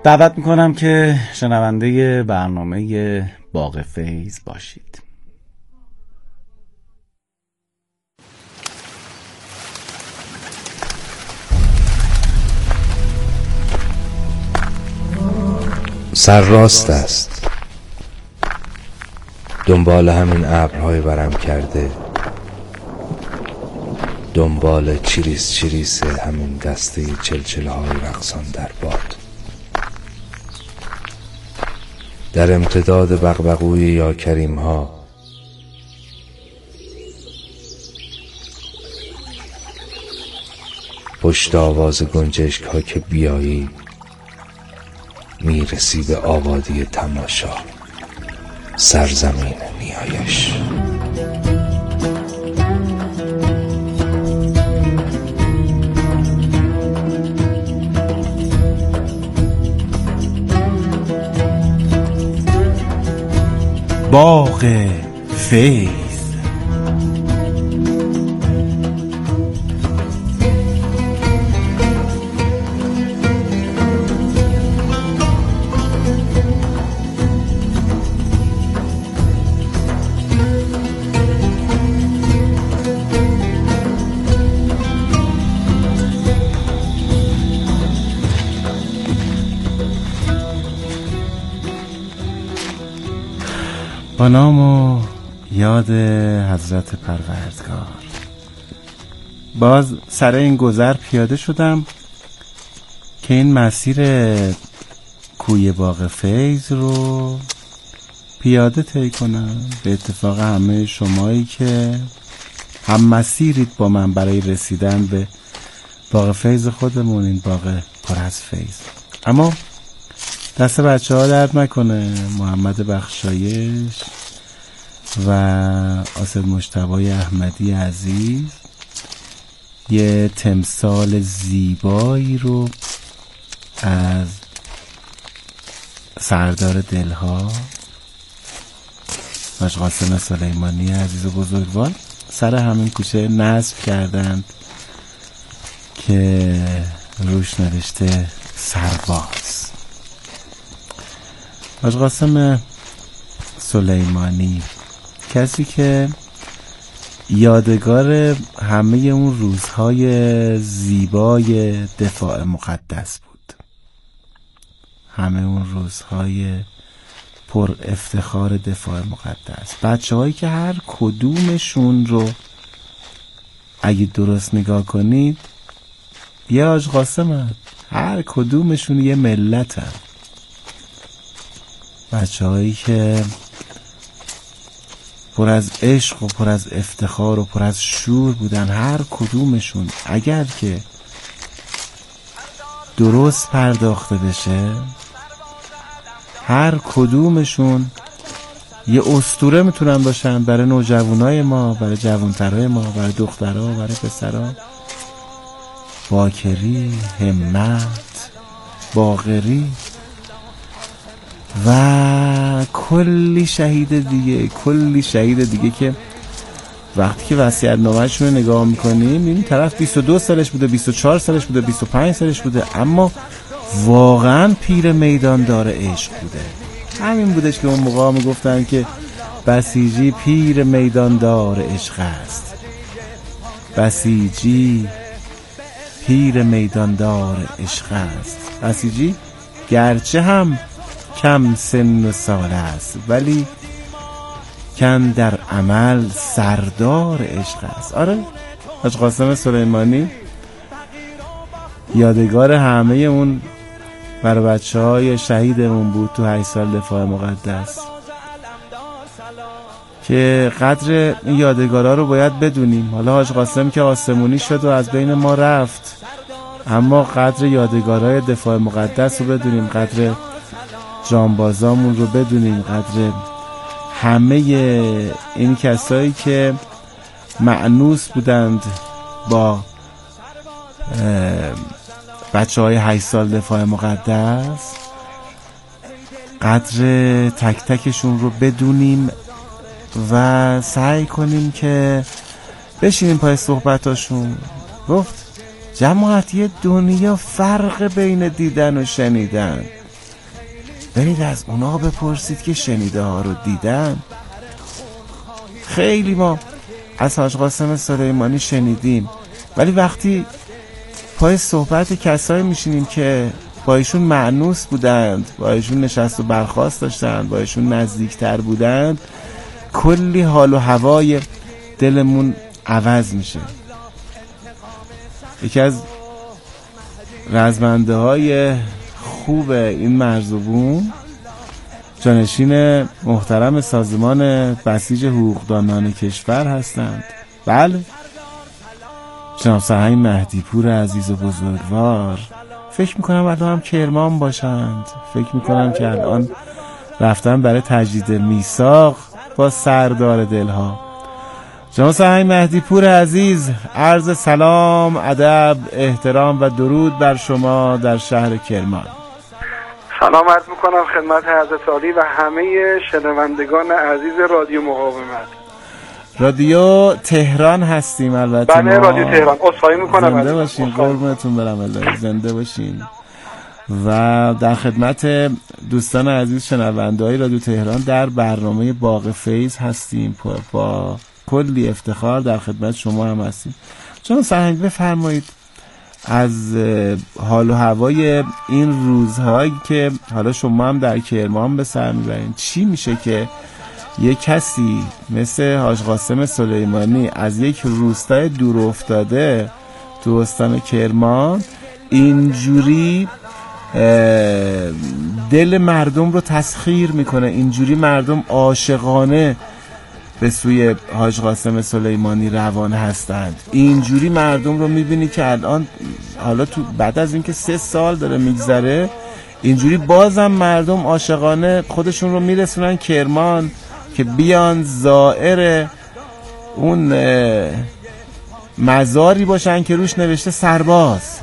دعوت میکنم که شنونده برنامه باغ فیض باشید. سرراست است، دنبال همین ابرهای ورم کرده، دنبال چیریس چیریس همین دسته چلچله های رقصان در باد، در امتداد بغبغوی یا کریم ها، پشت آواز گنجشک ها که بیایی میرسی به آبادی تماشا، سرزمین نیایش. باغ فیض. با نام و یاد حضرت پروردگار. باز سر این گذر پیاده شدم که این مسیر کوی باغ فیض رو پیاده طی کنم. به اتفاق همه شمایی که هم مسیرید با من برای رسیدن به باغ فیض خودمون، این باغ پر از فیض. اما دست بچه ها درد نکنه، محمد بخشایش و آصف مجتبی احمدی عزیز یه تمثال زیبایی رو از سردار دلها حاج قاسم سلیمانی عزیز و بزرگوار سر همین کوچه نصب کردند که روش نوشته سرباز. حاج قاسم سلیمانی کسی که یادگار همه اون روزهای زیبای دفاع مقدس بود، همه اون روزهای پر افتخار دفاع مقدس. بچه هایی که هر کدومشون رو اگه درست نگاه کنید یه حاج قاسم هست، هر کدومشون یه ملت هست. بچه هایی که پر از عشق و پر از افتخار و پر از شور بودن، هر کدومشون اگر که درست پرداخته بشه هر کدومشون یه اسطوره میتونن باشن برای نوجوانای ما، برای جوانترای ما، برای دخترها، برای پسرها. باکری، همت، باقری و کلی شهید دیگه که وقتی که وصیت‌نامه‌شون رو نگاه میکنیم این طرف 22 سالش بوده، 24 سالش بوده، 25 سالش بوده، اما واقعا پیر میدان دار عشق بوده. همین بودش که اون موقع میگفتن که بسیجی پیر میدان دار عشق است، بسیجی پیر میدان دار عشق است. بسیجی گرچه هم کم سن و سال است ولی کن در عمل سردار عشق است. آره، حاج قاسم سلیمانی یادگار همه اون برای بچه های شهیدمون بود تو 8 سال دفاع مقدس که قدر این یادگارها رو باید بدونیم. حالا حاج قاسم که آسمونی شد و از بین ما رفت، اما قدر یادگارهای دفاع مقدس رو بدونیم، قدر جانبازامون رو بدونیم، قدر همه این کسایی که مأنوس بودند با بچه های 8 سال دفاع مقدس، قدر تک تکشون رو بدونیم و سعی کنیم که بشینیم پای صحبتاشون. گفت جماعت یه دنیا فرق بین دیدن و شنیدن. برید از اونا بپرسید که شنیده ها رو دیدن. خیلی ما از حاج قاسم سلیمانی شنیدیم، ولی وقتی پای صحبت کسایی میشینیم که با ایشون مأنوس بودند، با ایشون نشست و برخاست داشتند، با ایشون نزدیکتر بودند، کلی حال و هوای دلمون عوض میشه. یکی از رزمنده های خوب این مرزبون جانشین محترم سازمان بسیج حقوقدانان کشور هستند. بله، جناب سرهنگ مهدی پور عزیز و بزرگوار. فکر میکنم الان هم کرمان باشند، فکر میکنم که الان رفتن برای تجدید میثاق با سردار دلها. جناب سرهنگ مهدی پور عزیز، عرض سلام، ادب، احترام و درود بر شما در شهر کرمان. سلام عرض میکنم خدمت حضرت عالی و همه شنوندگان عزیز رادیو مقاومت. رادیو تهران هستیم البته. بله، رادیو تهران. عذرخواهی میکنم. زنده باشین، قربونتون برم الله، زنده باشین. و در خدمت دوستان عزیز شنونده‌های رادیو تهران در برنامه باغ فیض هستیم. با کلی افتخار در خدمت شما هم هستیم. چون سرهنگ بفرمایید از حال و هوای این روزهایی که حالا شما هم در کرمان به سر میبرین، چی میشه که یک کسی مثل حاج قاسم سلیمانی از یک روستای دور افتاده تو استان کرمان اینجوری دل مردم رو تسخیر میکنه، اینجوری مردم عاشقانه به سوی حاج قاسم سلیمانی روان هستند، اینجوری مردم رو میبینی که الان حالا تو بعد از اینکه 3 سال داره میگذره اینجوری بازم مردم عاشقانه خودشون رو میرسونن کرمان که بیان زائر اون مزاری باشن که روش نوشته سرباز.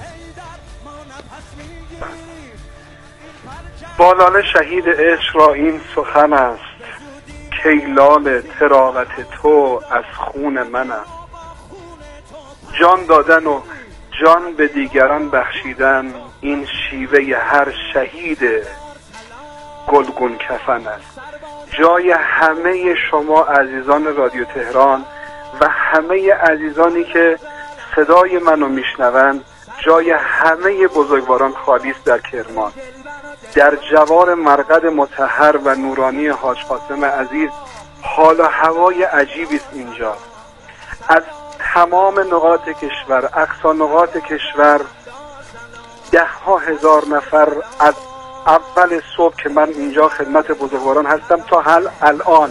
بالال شهید عشق را این سخن است، کیلال تراوت تو از خون من است. جان دادن و جان به دیگران بخشیدن، این شیوه هر شهید گلگون کفن است. جای همه شما عزیزان رادیو تهران و همه عزیزانی که صدای منو میشنوند، جای همه بزرگواران خالی است در کرمان. در جوار مرقد مطهر و نورانی حاج قاسم عزیز حال و هوای عجیبی است اینجا. از تمام نقاط کشور، اقصا نقاط کشور، 10,000 هزار نفر از اول صبح که من اینجا خدمت بزرگواران هستم تا الان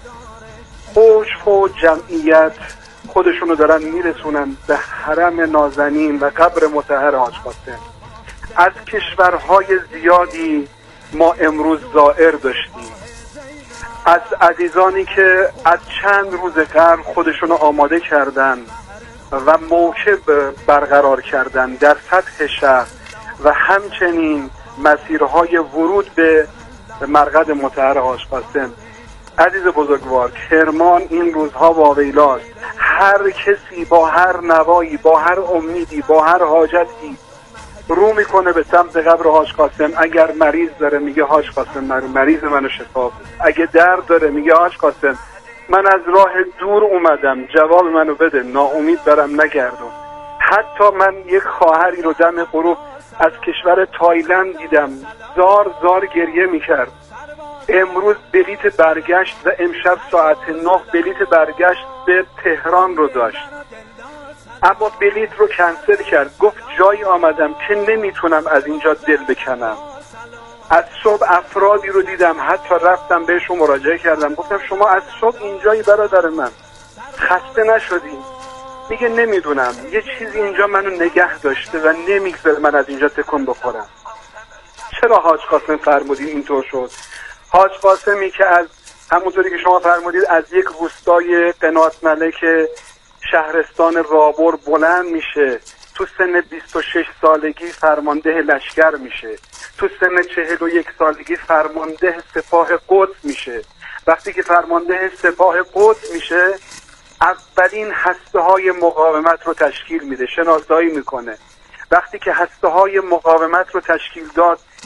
فوج جمعیت خودشونو دارن میرسونن به حرم نازنین و قبر مطهر حاج قاسم. از کشورهای زیادی ما امروز زائر داشتیم، از عزیزانی که از چند روز قبل خودشونو آماده کردن و موکب برقرار کردن در سطح شهر و همچنین مسیرهای ورود به مرقد مطهر حاج قاسم. عزیز بزرگوار، کرمان این روزها واویلاست. هر کسی با هر نوایی، با هر امیدی، با هر حاجتی رو میکنه به سمت قبر حاج قاسم. اگر مریض داره میگه حاج قاسم مریض منو شفا بده. اگه درد داره میگه حاج قاسم من از راه دور اومدم جواب منو بده، ناامید برم نگردم. حتی من یک خواهری رو دم غروب از کشور تایلند دیدم، زار گریه میکرد. امروز بلیت برگشت و امشب ساعت 9 بلیت برگشت به تهران رو داشت، اما بلیت رو کنسل کرد. گفت جایی آمدم که نمیتونم از اینجا دل بکنم. از صبح افرادی رو دیدم، حتی رفتم بهشون مراجعه کردم، گفتم شما از صبح اینجایی برادر من، خسته نشدیم؟ میگه نمیدونم، یه چیزی اینجا منو نگه داشته و نمیگذاره من از اینجا تکون بخورم. چرا حاج قاسم فرمودین اینطور شد؟ حاج قاسمی که از همونطوری که شما فرمودید از یک روستای قنات ملک شهرستان رابر بلند میشه، تو سن 26 سالگی فرمانده لشکر میشه، تو سن 41 سالگی فرمانده سپاه قدس میشه. وقتی که فرمانده سپاه قدس میشه اولین هسته‌های مقاومت رو تشکیل میده، شناسایی میکنه. وقتی که هسته‌های مقاومت رو تشکیل داد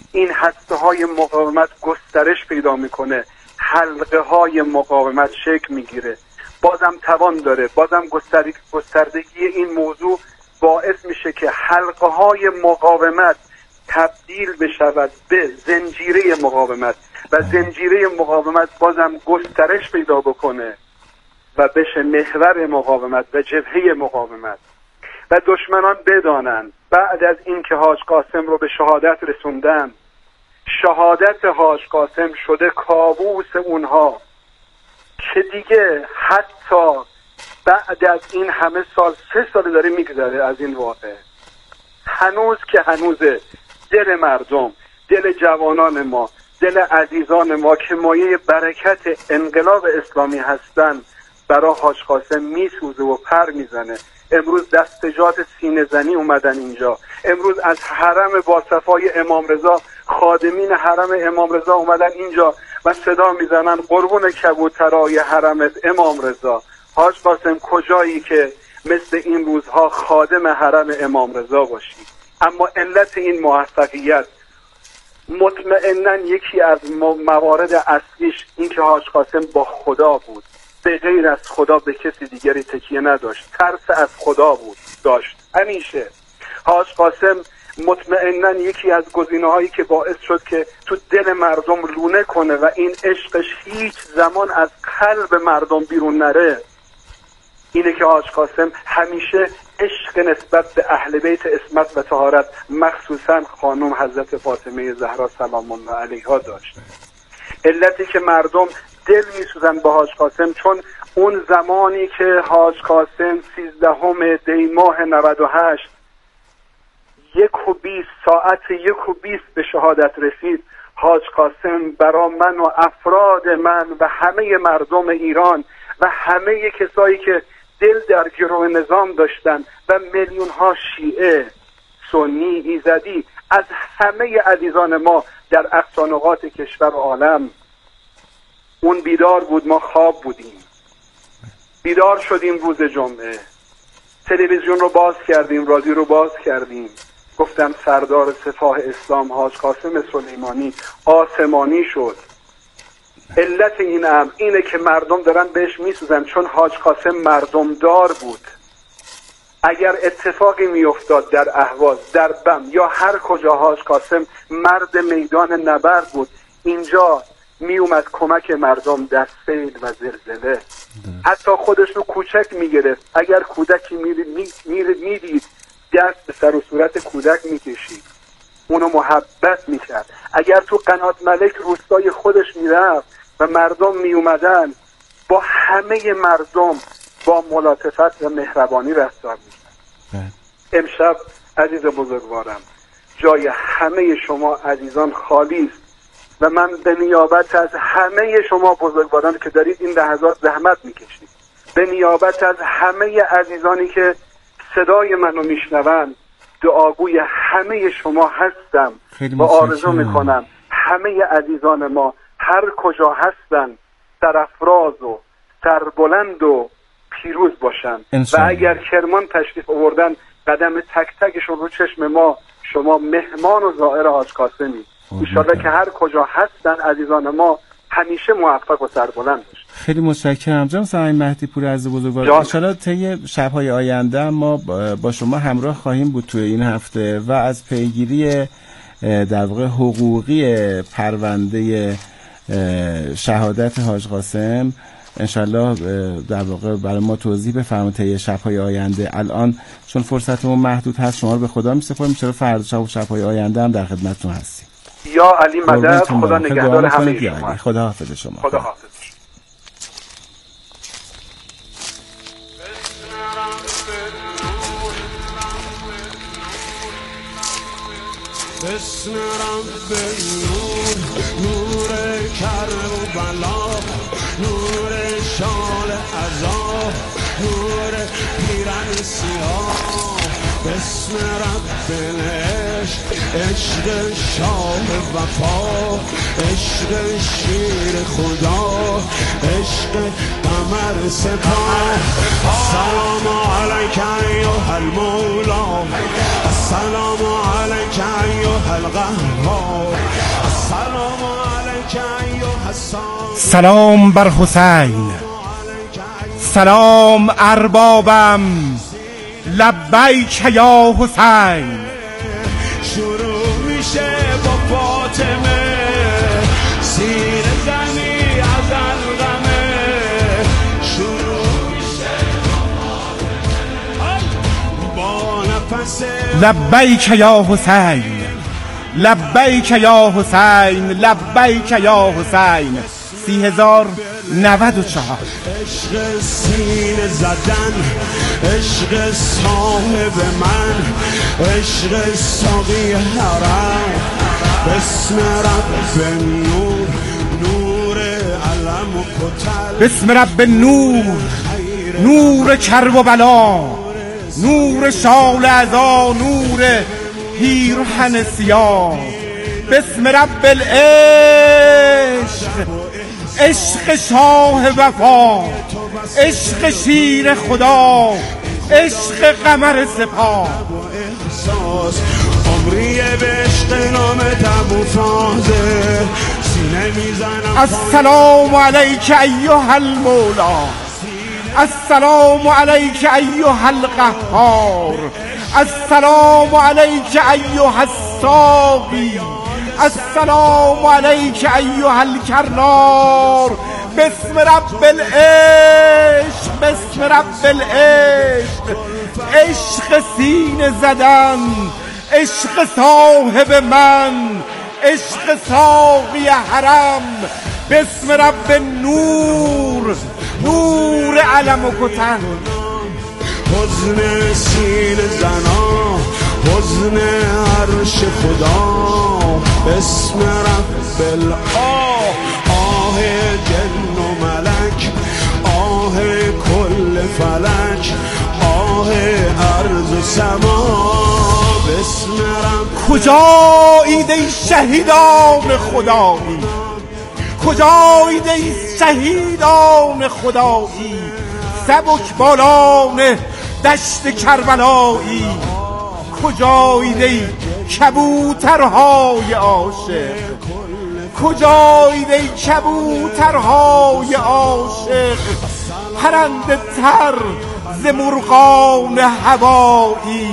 این هسته های مقاومت گسترش پیدا میکنه، حلقه های مقاومت شکل میگیره، بازم توان داره، بازم گستردگی این موضوع باعث میشه که حلقه های مقاومت تبدیل بشود به زنجیره مقاومت و زنجیره مقاومت بازم گسترش پیدا بکنه و بشه محور مقاومت و جبهه مقاومت و دشمنان بدانن بعد از این که حاج قاسم رو به شهادت رسوندن، شهادت حاج قاسم شده کابوس اونها که دیگه حتی بعد از این همه سال 3 سال داره میگذره از این واقع، هنوز که هنوزه دل مردم، دل جوانان ما، دل عزیزان ما که مایه برکت انقلاب اسلامی هستن برای حاج قاسم میسوزه و پر میزنه. امروز دستجات سینه زنی اومدن اینجا، امروز از حرم باصفای امام رضا خادمین حرم امام رضا اومدن اینجا و صدا میزنن قربون کبوترای حرمت امام رضا. حاج قاسم کجایی که مثل این روزها خادم حرم امام رضا باشی؟ اما علت این موفقیت مطمئناً یکی از موارد اصلیش این که حاج قاسم با خدا بود، به غیر از خدا به کسی دیگری تکیه نداشت، ترس از خدا بود داشت همیشه. حاج قاسم مطمئناً یکی از گزینه‌هایی که باعث شد که تو دل مردم لونه کنه و این عشقش هیچ زمان از قلب مردم بیرون نره اینه که حاج قاسم همیشه عشق نسبت به اهل بیت عصمت و طهارت مخصوصاً خانم حضرت فاطمه زهرا سلام الله علیها داشت. علتی که مردم دل میسوزن با حاج قاسم چون اون زمانی که حاج قاسم 13 دی ماه 98 ساعت 1:20 به شهادت رسید، حاج قاسم برا من و افراد من و همه مردم ایران و همه کسایی که دل در گروه نظام داشتن و میلیون ها شیعه، سنی، ایزدی، از همه عزیزان ما در اقصا نقاط کشور و عالم، اون بیدار بود، ما خواب بودیم. بیدار شدیم روز جمعه، تلویزیون رو باز کردیم، رادیو رو باز کردیم، گفتم سردار سپاه اسلام حاج قاسم سلیمانی آسمانی شد. علت این امر اینه که مردم دارن بهش میسوزن چون حاج قاسم مردم دار بود. اگر اتفاقی میافتاد در اهواز، در بم یا هر کجا، حاج قاسم مرد میدان نبرد بود، اینجا میومد کمک مردم در سیل و زلزله. حتی خودش رو کوچک میگرفت، اگر کودکی میدید دست به سر و صورت کودک میکشید، اونو محبت میکرد. اگر تو قنات ملک روستای خودش میرفت و مردم میومدن، با همه مردم با ملاطفت و مهربانی رفتار میکرد. امشب عزیز بزرگوارم جای همه شما عزیزان خالی است و من به نیابت از همه شما بزرگواران که دارید این لحظات زحمت میکشید، به نیابت از همه عزیزانی که صدای منو میشنون، دعاگوی همه شما هستم و آرزو میکنم همه عزیزان ما هر کجا هستن سرافراز و سربلند و پیروز باشن و اگر کرمان تشریف آوردن قدم تک تکشون رو چشم ما، شما مهمان و زائر حاج قاسمی، انشالله که هر کجا هستن عزیزان ما همیشه موفق و سربلند باشن. خیلی متشکرم جناب سعید مهدی پور عزیز بزرگوار. ان شاءالله طی شب‌های آینده ما با شما همراه خواهیم بود توی این هفته و از پیگیری در واقع حقوقی پرونده شهادت حاج قاسم ان شاءالله در واقع برای ما توضیح بفرمایید طی شب‌های آینده. الان چون فرصتمون محدود هست شما رو به خدا می‌سپاریم، چرا فردا شب و شب‌های آینده هم در خدمتتون هستیم. یا علی مدد، خدا نگهدار همه شما. خدا حافظ شما. خدا حافظ. بسم رب نور، نور کربلا، نور شال عذاب، نور پیرن سیاه، بسم رب العشق، عشق شاه وفا، عشق شیر خدا، عشق قمر سپاه. السلام علیک ایها المولا، السلام علیک ایها القهار، السلام علیک ایها السلام. سلام بر حسین، سلام اربابم، لبیک یا حسین. شروع میشه با فاطمه، سینه زنی از الغمه. شروع میشه با نفس لبیک یا حسین، لبیک یا حسین، لبیک یا حسین. 30,094. عشق سینه زدن، عشق صاحب من، عشق ساقی حرم. بسم رب نور، نور علم و کتل. بسم رب نور، نور کرب و بلا، نور شال عزا، نور پیرهن سیاه. بسم رب العشق، عشق شاه وفا، عشق شیر خدا، عشق قمر سپاه. عمری به عشق نام تبو تازه، سینه میزنم. السلام علیک ایها المولا، السلام علیک ایها القهار، السلام علیک ایها الساقی، السلام علیک ایها الکرار. بسم رب العشق، بسم رب العشق. عشق سینه زدن، عشق صاحب من، عشق ساقی حرم. بسم رب نور، نور علم و کتن. حزن سینه زنا، حزن عرش خدا. بسم رب الآه، آه جن و ملک، آه کل فلک، آه عرض و سما. بسم رب. کجایید ای شهیدان خدایی، کجایید ای شهیدان خدایی، سبک بالان دشت کربلایی. کجایید ای کبوترهای عاشق، کجایید ای کبوترهای عاشق، پرنده تر ز مرغان هوایی.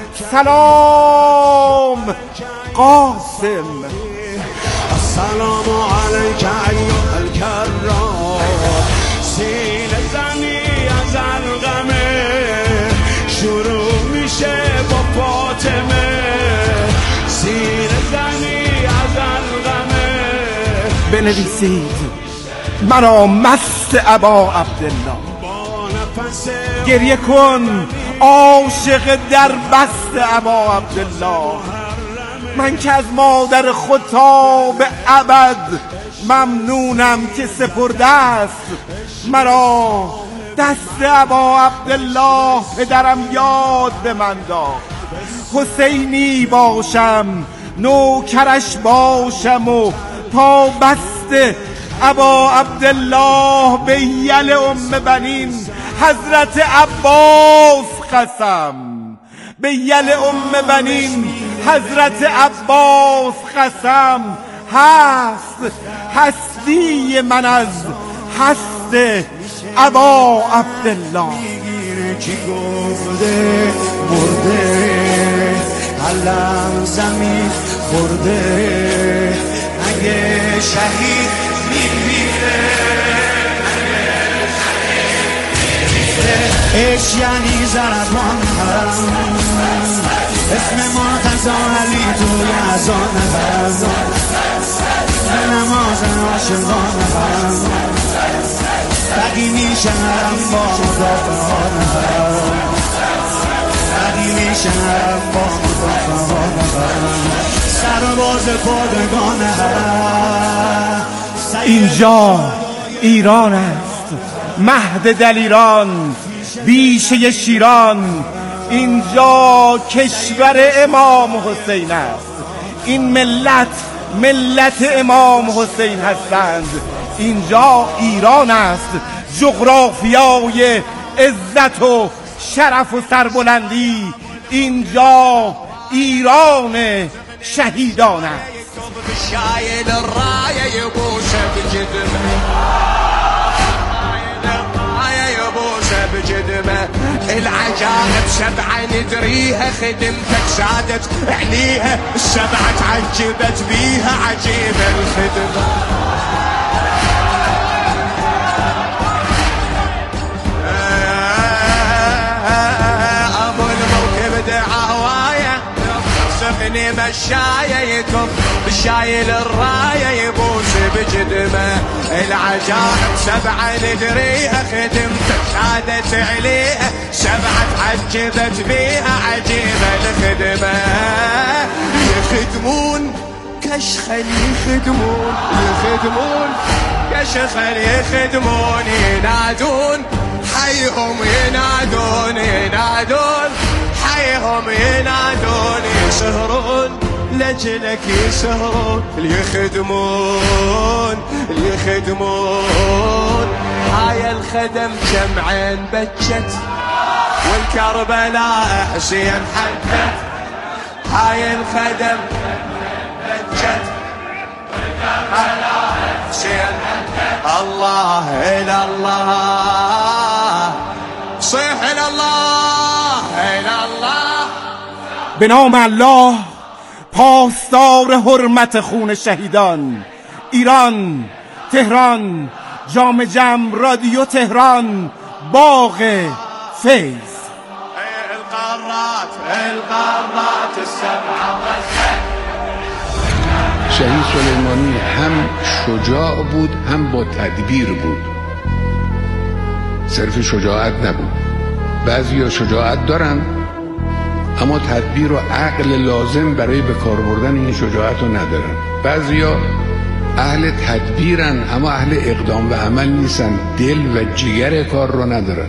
سلام قاسم. السلام علیک ایها الکرار، سینه زنی از الغمه. شروع میشه با فاطمه، سینه زنی از الغمه. بنویسید مرا مست ابا عبدالله، گریه کن عاشق در بست ابا عبدالله. من که از مادر خود تا به ابد ممنونم که سپرده است مرا دست ابا عبدالله. پدرم یاد به من داد حسینی باشم، نوکرش باشم و تا بست ابا عبدالله به یل ام بنین حضرت عباس قسم. به یل ام بنین حضرت عباس قسم. هست هستی من از هست ابا عبدالله. کی گفته مرده، علم زمین خورده. اگه شهید میمیره، عشق یعنی ضربان حرم، اسم مرتضی علی توی ازان حرم، نماز عاشقان حرم، بگی میشه حرم با مدافعان حرم، بگی میشه حرم با مدافعان حرم، سرباز پادگان حرم. اینجا ایران است، مهد دلیران، بیشه شیران، اینجا کشور امام حسین است. این ملت امام حسین هستند. اینجا ایران است، جغرافیای عزت و شرف و سربلندی. اینجا ایران شهیدان است. شايل الرايه يبوسه بجدمه، الرايه يبوسه بجدمه، العجائب سبعه ندريها، خدمتك سادت عليها، السبعه تعجبت بيها، عجيبه الخدمه. ابو الموكب دعوايه سخني مشايه يكب بشايل الرايه يبوس بجدمه، العجائب سبعه ندريها، خدمتك شادت عليها، سبعه تعجبت بيها، عجيبه الخدمه. يخدمون كشخل يخدمون كشخل يخدمون، ينادون حيهم ينادون حيهم ينادون، يسهرون لجلك يسهرون، يخدمون. هاي الخدم جمعين بجت والكربلاء حسين حدت، هاي الخدم بجت والكربلاء حسين حدت. الله إلى الله، صيح إلى الله، إلى الله. به نام الله، پاسدار حرمت خون شهیدان. ایران، تهران، جام جم، رادیو تهران، باغ فیض. القارات السبعة. شهید سلیمانی هم شجاع بود هم با تدبیر بود، صرف شجاعت نبود. بعضیا شجاعت دارن اما تدبیر و عقل لازم برای به کار بردن این شجاعت رو ندارن. بعضیا اهل تدبیرن اما اهل اقدام و عمل نیستن، دل و جگر کار رو ندارن.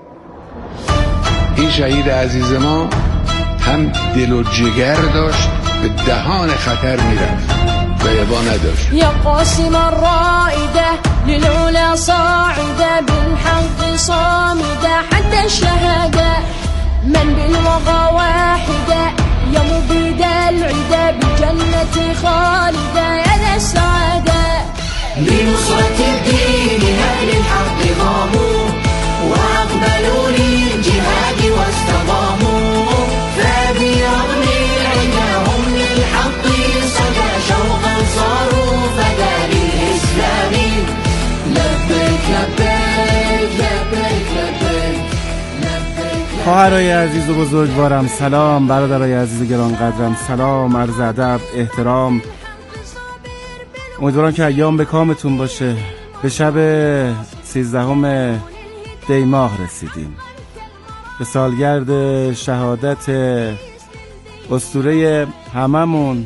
این شهید عزیز ما هم دل و جگر داشت، به دهان خطر میرفت و یبا نداشت. یا قاسم الرائده للعلا صاعده، بالحق صامده حتى الشهاده، من بالوغى واحده يا مبيد العدا، بجنة خالده يا ذا السعاده. بنصرة الدين أهل الحق قاموا، وأقبلوا للجهاد واستضاموا، فبرغم عداهم للحق صدى شوقا صاروا فدا للإسلام. لبيك لبيك لبيك لبيك. خواهرای عزیز و بزرگوارم سلام، برادرای عزیز و گرانقدرم سلام، عرض ادب، احترام. امیدوارم که ایام به کامتون باشه. به شب 13 دی ماه رسیدیم، به سالگرد شهادت اسطوره هممون،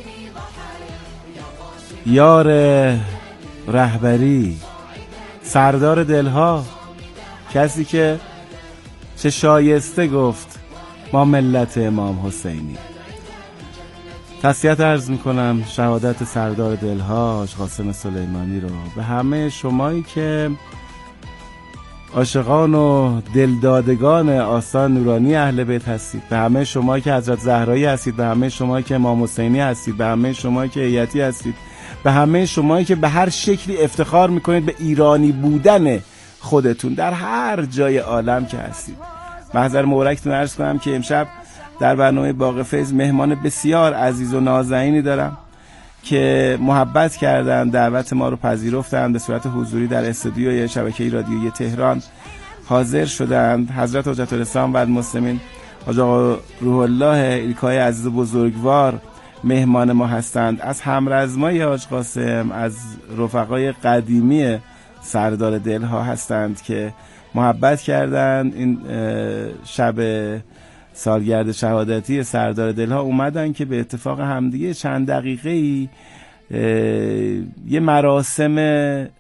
یار رهبری، سردار دلها، کسی که چه شایسته گفت ما ملت امام حسینی. تسلیت عرض میکنم شهادت سردار دلها حاج قاسم سلیمانی رو به همه شمایی که عاشقان و دلدادگان آستان نورانی اهل بیت هستید، به همه شمایی که حضرت زهرایی هستید، به همه شمایی که امام حسینی هستید، به همه شمایی که هیئتی هستید، به همه شمایی که به هر شکلی افتخار میکنید به ایرانی بودن خودتون در هر جای عالم که هستید. محضر مبارکتون عرض کنم که امشب در برنامه باغ فیض مهمان بسیار عزیز و نازنینی دارم که محبت کردن، دعوت ما رو پذیرفتن، به صورت حضوری در استودیوی شبکه رادیویی تهران حاضر شدند. حضرت حجت الاسلام و المسلمین حاج آقا روح الله ایلکای عزیز و بزرگوار مهمان ما هستند. از همرزمای حاج قاسم، از رفقای قدیمی سردار دلها هستند که محبت کردند این شب سالگرد شهادتی سردار دلها اومدن که به اتفاق همدیگه چند دقیقه‌ای یه مراسم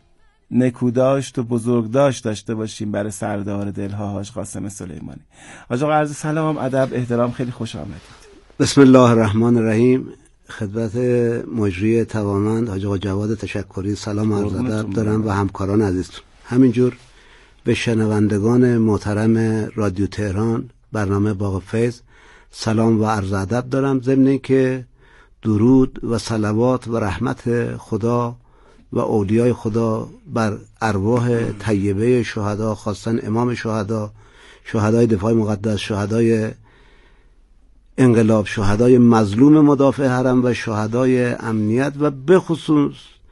نکوداشت و بزرگداشت داشته باشیم برای سردار دلها حاج قاسم سلیمانی. حاج آقا عرض سلام، ادب، احترام، خیلی خوش آمدید. بسم الله الرحمن الرحیم. خدمت مجری توانمند حاج آقا جواد تشکری سلام و عرض ادب دارم و همکاران عزیزتون. همینجور به شنوندگان محترم رادیو تهران برنامه باغ فیض سلام و عرض ادب دارم، ضمن اینکه درود و صلوات و رحمت خدا و اولیای خدا بر ارواح طیبه شهدا، خاصا امام شهدا، شهدای دفاع مقدس، شهدای انقلاب، شهدای مظلوم مدافع حرم و شهدای امنیت و به خصوص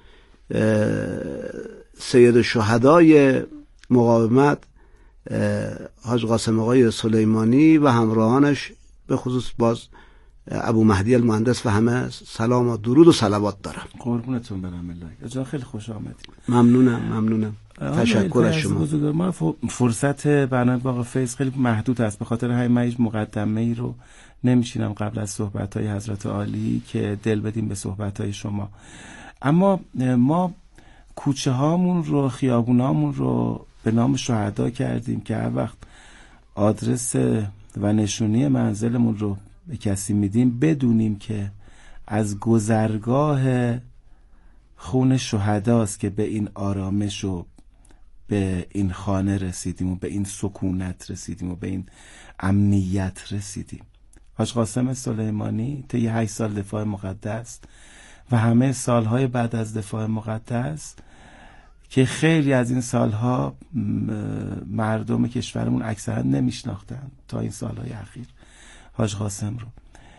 سید شهدای مقاومت حاج قاسم آقای سلیمانی و همراهانش، به خصوص باز ابو مهدی المهندس و همه سلام و درود و صلوات دارم. قربونتون برم الله. خیلی خوش آمدید. ممنونم. تشکر از شما. ما فرصت برنامه باغ فیض خیلی محدود است، به خاطر همین من مقدمه ای رو نمیشینم قبل از صحبت‌های حضرت عالی که دل بدیم به صحبت‌های شما. اما ما کوچه هامون رو، خیابونامون رو به نام شهدا کردیم که هر وقت آدرس و نشونی منزلمون رو به کسی میدیم بدونیم که از گذرگاه خون شهداست که به این آرامش و به این خانه رسیدیم و به این سکونت رسیدیم و به این امنیت رسیدیم. حاج قاسم سلیمانی طی 8 سال دفاع مقدس و همه سالهای بعد از دفاع مقدس که خیلی از این سالها مردم کشورمون اکثرا نمیشناختن تا این سالهای اخیر حاج قاسم رو،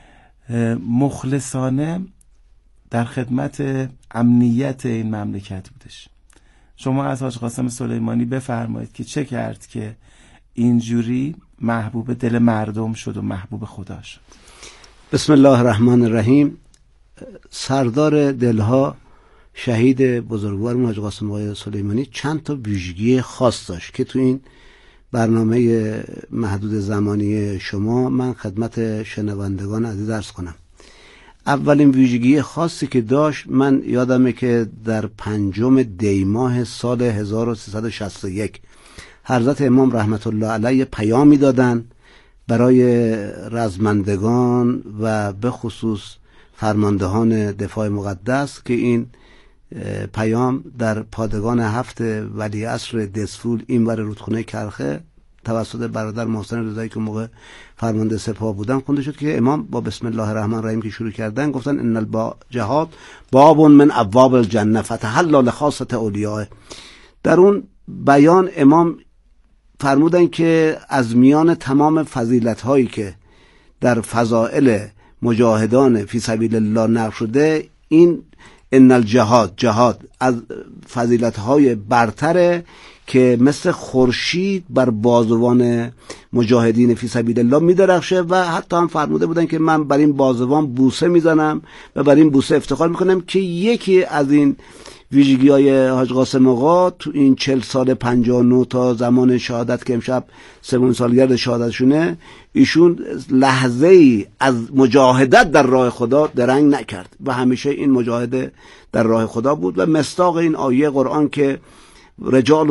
مخلصانه در خدمت امنیت این مملکت بودش. شما از حاج قاسم سلیمانی بفرمایید که چه کرد که اینجوری محبوب دل مردم شد و محبوب خدا شد. بسم الله الرحمن الرحیم. سردار دلها، شهید بزرگوار حاج قاسم آقای سلیمانی چند تا ویژگی خاص داشت که تو این برنامه محدود زمانی شما من خدمت شنوندگان عزیز عرض کنم. اولین ویژگی خاصی که داشت، من یادمه که در 5 دی ماه سال 1361 حضرت امام رحمت الله علیه پیامی دادن برای رزمندگان و به خصوص فرماندهان دفاع مقدس که این پیام در پادگان 7 ولیعصر دسفول اینور رودخونه کرخه توسط برادر محسن رضایی که موقع فرمانده سپاه بودن خونده شد که امام با بسم الله الرحمن الرحیم که شروع کردن گفتن ان الجهاد باب من ابواب الجنه فتحل لخاصه اولیاء. در اون بیان امام فرمودن که از میان تمام فضیلت هایی که در فضائل مجاهدان فی سبیل الله نقل شده، این ان الجهاد، جهاد از فضیلت‌های برتره که مثل خورشید بر بازوان مجاهدین فی سبیل الله می‌درخشه و حتی هم فرموده بودن که من بر این بازوان بوسه میزنم و بر این بوسه افتخار میکنم که یکی از این ویژگی‌های حاج قاسم آقا تو این 40 سال 59 تا زمان شهادت که امشب 3 سالگرد شهادتشونه، ایشون لحظه‌ای از مجاهدت در راه خدا درنگ نکرد و همیشه این مجاهده در راه خدا بود و مصداق این آیه قرآن که رجال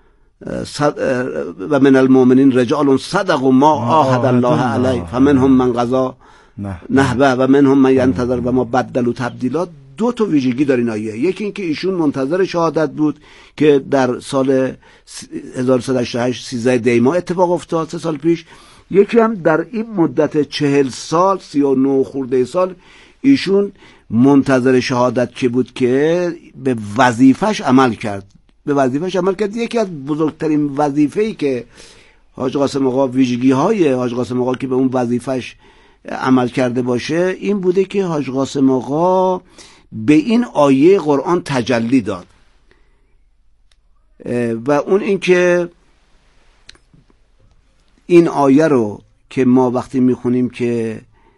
و من المؤمنین رجال صدقوا ما عاهد الله علیه فمنهم من قضا نحبه و منهم من ینتظر و ما بدلوا تبدیلا. 2 تا ویژگی داره این آیه. یکی این که ایشون منتظر شهادت بود که در سال 1388 13 دی ماه اتفاق افتاد 3 سال پیش. یکی هم در این مدت 40 سال 39 خورده سال ایشون منتظر شهادت که بود که به وظیفش عمل کرد. یکی از بزرگترین وظیفه‌ای که حاج قاسم آقا، ویژگی‌های حاج قاسم آقا که به اون وظیفش عمل کرده باشه این بوده که حاج قاسم آقا به این آیه قرآن تجلی داد و اون این که این آیه رو که ما وقتی میخونیم که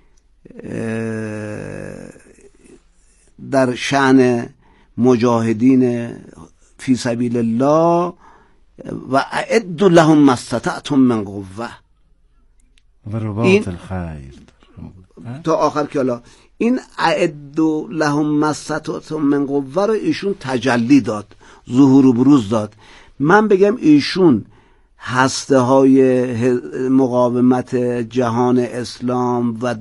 در شأن مجاهدین فی سبیل الله و اعدوا لهم ما استطعتم من قوه و رباط الخیر تا آخر که حالا این اعدوا لهم ما استطعتم من قوه رو ایشون تجلی داد. ظهور و بروز داد. من بگم ایشون هسته های مقاومت جهان اسلام و